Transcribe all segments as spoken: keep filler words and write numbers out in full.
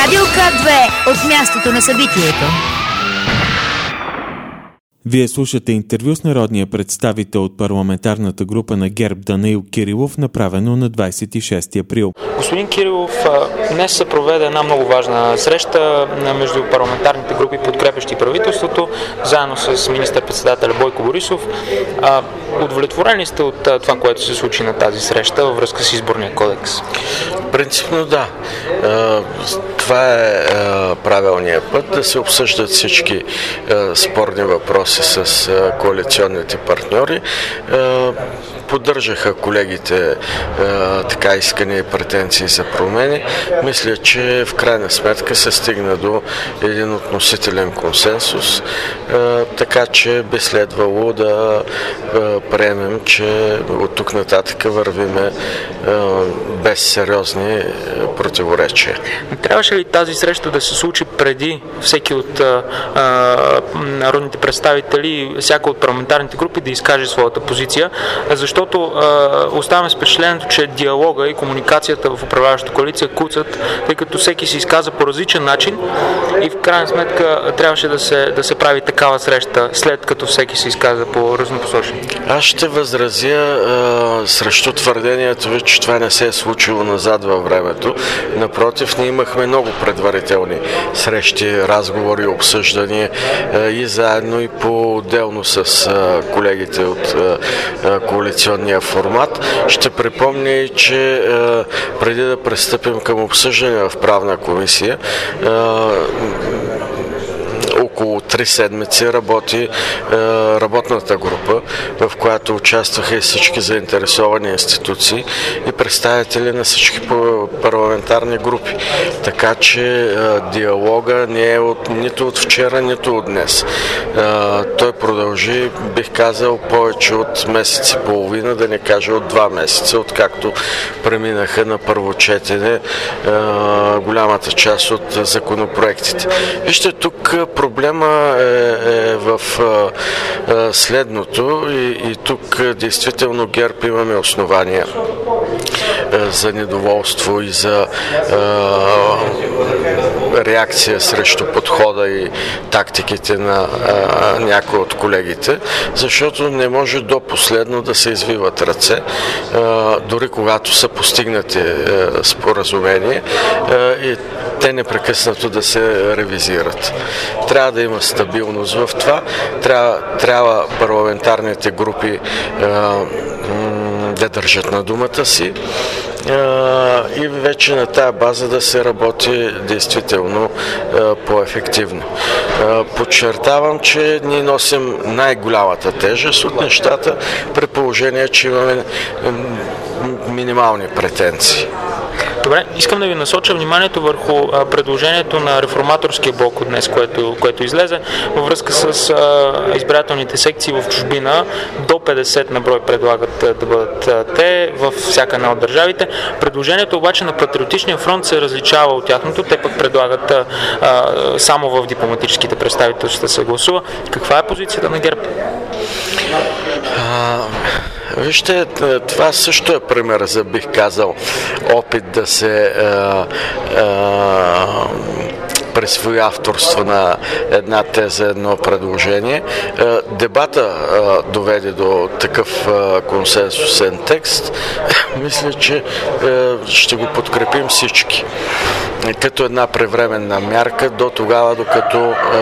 Радио К две от мястото на събитието. Вие слушате интервю с народния представител от парламентарната група на ГЕРБ Данаил Кирилов, направено на двадесет и шести април. Господин Кирилов, днес се проведе една много важна среща между парламентарните групи, подкрепящи правителството, заедно с министър-председателя Бойко Борисов. Удовлетворени сте от това, което се случи на тази среща във връзка с изборния кодекс? Принципно да. Това е правилният път да се обсъждат всички спорни въпроси с коалиционните партньори. Поддържаха колегите така искани претенции за промени. Мисля, че в крайна сметка се стигна до един относителен консенсус, така че би следвало да приемем, че от тук нататък вървиме без сериозни противоречия. Трябваше ли тази среща да се случи преди всеки от а, народните представители, всяка от парламентарните групи да изкаже своята позиция, защото а, оставаме с впечатлението, че диалога и комуникацията в управляващата коалиция куцат, тъй като всеки се изказа по различен начин и в крайна сметка трябваше да се, да се прави такава среща, след като всеки се изказа по разнопосочни. Аз ще възразя а, срещу твърдението ви, че това не се е случило назад във времето. Напротив, ние имахме много предварителни срещи, разговори, обсъждания и заедно и по-отделно с колегите от коалиционния формат. Ще припомня и, че преди да пристъпим към обсъждане в правна комисия, около три седмици работи е, работната група, в която участваха и всички заинтересовани институции и представители на всички парламентарни групи. Така че е, диалога не е от, нито от вчера, нито от днес. Е, той продължи, бих казал, повече от месец и половина, да не кажа от два месеца, откакто преминаха на първо четене е, голямата част от законопроектите. Вижте, тук проблема е, е в е, следното и, и тук действително ГЕРБ имаме основания е, за недоволство и за е, реакция срещу подхода и тактиките на е, някои от колегите, защото не може до последно да се извиват ръце, е, дори когато са постигнати е, споразумения е, и те непрекъснато да се ревизират. Трябва да има стабилност в това. Трябва, трябва парламентарните групи е, да държат на думата си е, и вече на тая база да се работи действително е, по-ефективно. Е, подчертавам, че ние носим най-голямата тежест от нещата, при положение, че имаме минимални претенции. Добре, искам да ви насоча вниманието върху а, предложението на реформаторския блок от днес, което, което излезе във връзка с а, избирателните секции в чужбина. До петдесет на брой предлагат а, да бъдат а, те във всяка една от държавите. Предложението обаче на Патриотичния фронт се различава от тяхното. Те пък предлагат а, а, само в дипломатическите представителства се гласува. Каква е позицията на ГЕРБ? А... Вижте, това също е пример за, бих казал, опит да се а, а, присвои авторство на една теза, едно предложение. А, дебата а, доведе до такъв а, консенсусен текст. Мисля, че а, ще го подкрепим всички. Като една превременна мярка до тогава, докато а,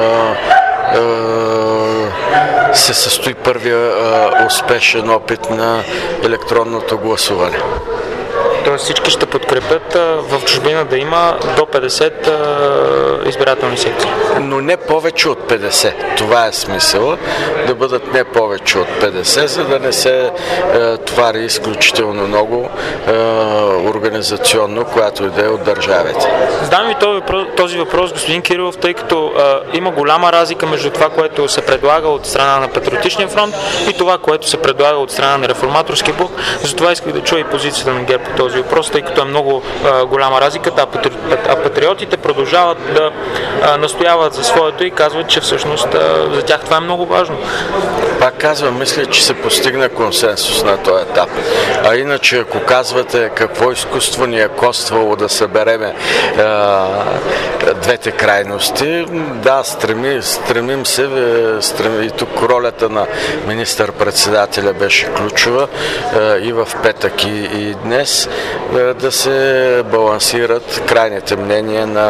се състои първия а, успешен опит на електронното гласуване. Тоест всички ще подкрепят а, в чужбина да има до петдесет а, избирателни секции. Но не повече от петдесет. Това е смисъла. Да бъдат не повече от петдесет, за да не се а, твари изключително много а, организационно, която иде от държавите. Задавам ви този въпрос, този въпрос, господин Кирилов, тъй като а, има голяма разлика между това, което се предлага от страна на Патриотичния фронт и това, което се предлага от страна на Реформаторския блок. Затова исках да чуя и позицията на ГЕРБ по този въпрос, тъй като е много а, голяма разликата, а, патри... а патриотите продължават да а, настояват за своето и казват, че всъщност а, за тях това е много важно. Пак казвам, мисля, че се постигна консенсус на този етап. А иначе, ако казвате какво изкуство ни е коствало да събереме а, двете крайности. Да, стреми, стремим се, стреми, и тук ролята на министър-председателя беше ключова и в петък и, и днес, да се балансират крайните мнения на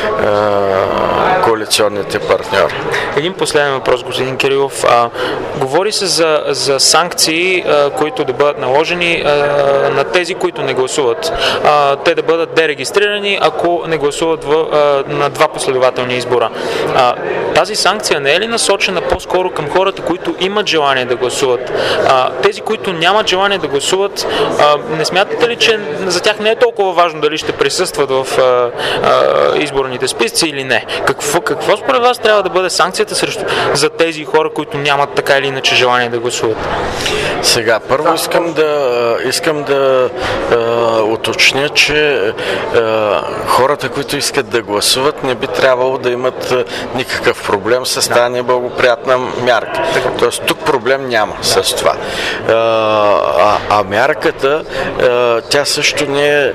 коалиционните партньори. Един последен въпрос, господин Кирилов. А, говори се за, за санкции, а, които да бъдат наложени а, на тези, които не гласуват. А, те да бъдат дерегистрирани, ако не гласуват в, а, на два последователни избора. А, тази санкция не е ли насочена по-скоро към хората, които имат желание да гласуват? А, тези, които нямат желание да гласуват, а, не смятате ли, че за тях не е толкова важно дали ще присъстват в а, а, изборните списъци или не? Какво, какво според вас трябва да бъде санкцията срещу за тези хора, които нямат така или иначе желание да гласуват? Сега, първо искам да, искам да е, уточня, че е, хората, които искат да гласуват, не би трябвало да имат е, никакъв проблем с тази неблагоприятна мярка. Тоест, тук проблем няма с това. Е, а, а мярката, е, тя също не е, е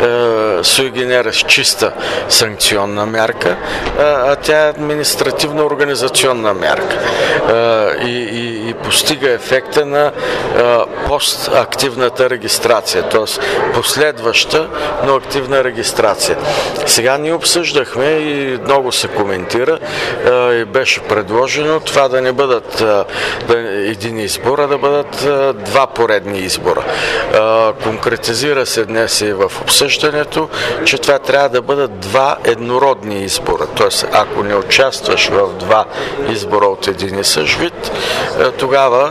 sui generis чиста санкционна мярка, а тя е административно-организационна мярка и, и, и постига ефекта на постактивната регистрация, т.е. последваща, но активна регистрация. Сега ние обсъждахме и много се коментира и беше предложено това да не бъдат да, един избор, а да бъдат два поредни избора. Конкретизира се днес и в обсъждането, че това трябва да бъдат два еднородни избора. Т.е. ако не участваш в два избора от един и същ вид, тогава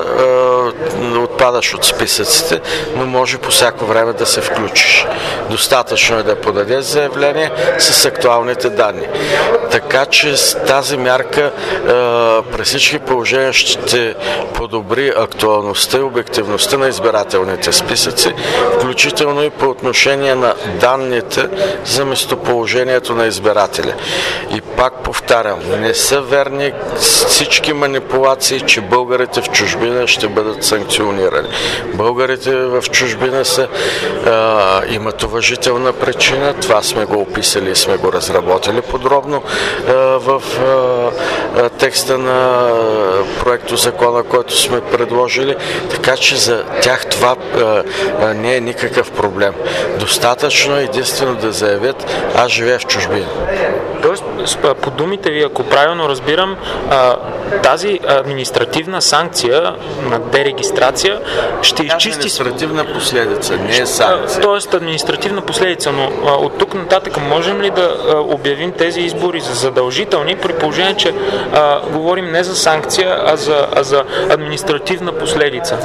е, отпадаш от списъците, но може по всяко време да се включиш. Достатъчно е да подадеш заявление с актуалните данни. Така че тази мярка е, при всички положения ще подобри актуалността и обективността на избирателните списъци, включително и по отношение на данните за местоположението на избирателя. И пак повтарям, не са верни всички манипулации, че българите в чужбина ще бъдат санкционирани. Българите в чужбина са, а, имат уважителна причина, това сме го описали и сме го разработили подробно а, в а, текста на проекто закона, който сме предложили, така че за тях това а, а, не е никакъв проблем. Достатъчно е единствено да заявят: аз живея в чужбина. Тоест, по думите ви, ако правилно разбирам, тази административна санкция на дерегистрация ще изчисти... Административна последица, не е санкция. Тоест административна последица, но от тук нататък можем ли да обявим тези избори за задължителни, при положение, че а, говорим не за санкция, а за, а за административна последица?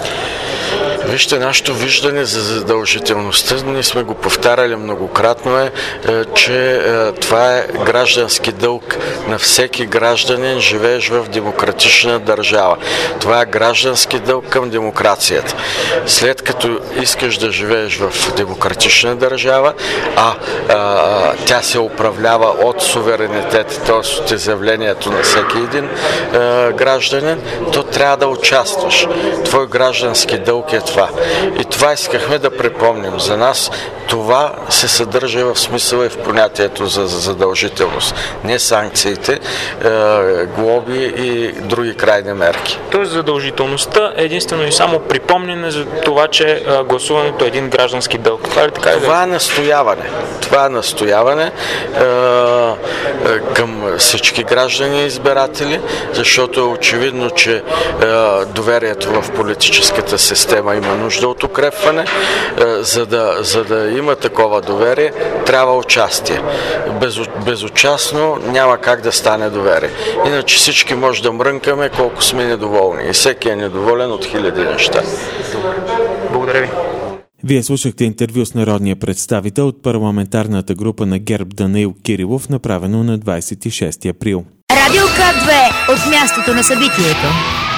Вижте, нашето виждане за задължителността, ние сме го повтаряли многократно, е, че това е граждански дълг на всеки гражданин, живееш в демократична държава. Това е граждански дълг към демокрацията. След като искаш да живееш в демократична държава, а, а тя се управлява от суверенитет, т.е. от изявлението на всеки един а, гражданин, то трябва да участваш. Твой граждански дълг е това. И това искахме да припомним. За нас това се съдържа в смисъла и в понятието за задължителност. Не санкциите, е, глоби и други крайни мерки. Тоест задължителността е единствено и само припомняне за това, че е, гласуването е един граждански дълг. Това е, така това е настояване. Това е настояване е, е, към всички граждани и избиратели, защото е очевидно, че е, доверието в политическата система има нужда от укрепване. Е, за да, за да има такова доверие, трябва участие. Без, безучастно няма как да стане доверие. Иначе всички може да мрънкаме колко сме недоволни. И всеки е недоволен от хиляди неща. Благодаря ви. Вие слушахте интервю с народния представител от парламентарната група на ГЕРБ Данаил Кирилов, направено на двадесет и шести април. Радио К две от мястото на събитието.